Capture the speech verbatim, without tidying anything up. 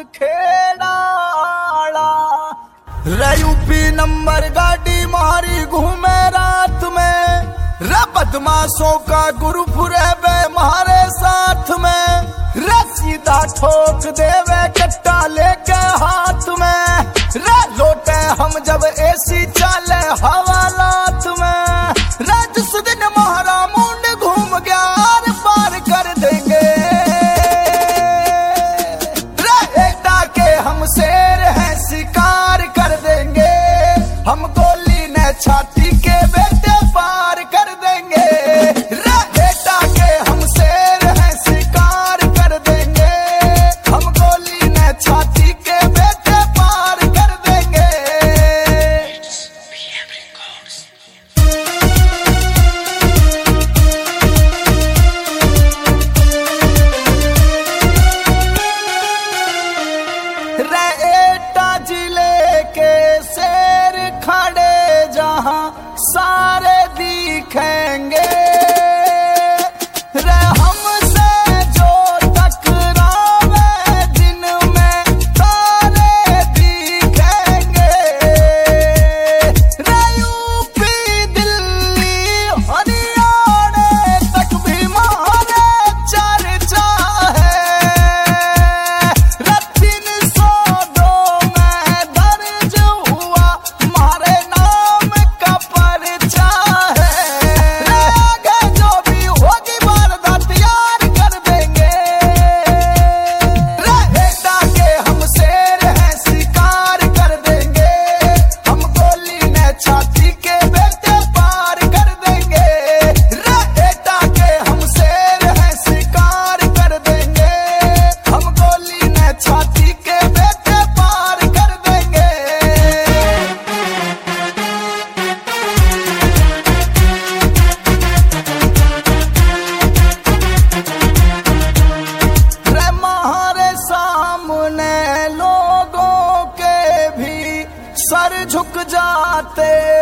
खेड़ाड़ा रे UP number गाड़ी मारी घूमे रात में रे बदमाशों का ग्रुप रे बे मारे साथ में रे सीधा ठोक देवे कट्टा लेके हाथ में रे लोटे हम जब एसी चले हवालात में रे जिस दिन महारा मुंड घूम गया आर पार कर देंगे रे एकता के हम शेर हैं शिकार कर देंगे हम गोली ने छाती के बेटे पार कर देंगे रे एकता के हम शेर हैं शिकार कर देंगे हम गोली ने छाती के बेटे पार कर देंगे। रे एटा जिले के शेर खड़े जहां सारे दिखेंगे रे हमसे जो टकरावे दिन में तारे दिखेंगे रे यूपी दिल्ली हरियाणा तक भी मारे चर्चा है रे तीन सौ दो में दर्ज हुआ मारे नाम का परिचा है रे आगे जो भी होगी वारदात यार कर देंगे रे एकता के हम शेर हैं शिकार कर देंगे हम गोली ने छाती के बेटे पार कर देंगे रे एकता के हम शेर हैं शिकार कर देंगे हम गोली ने छाती के बेटे पार कर देंगे। रे मारे सामने लोगों के भी सर झुक जाते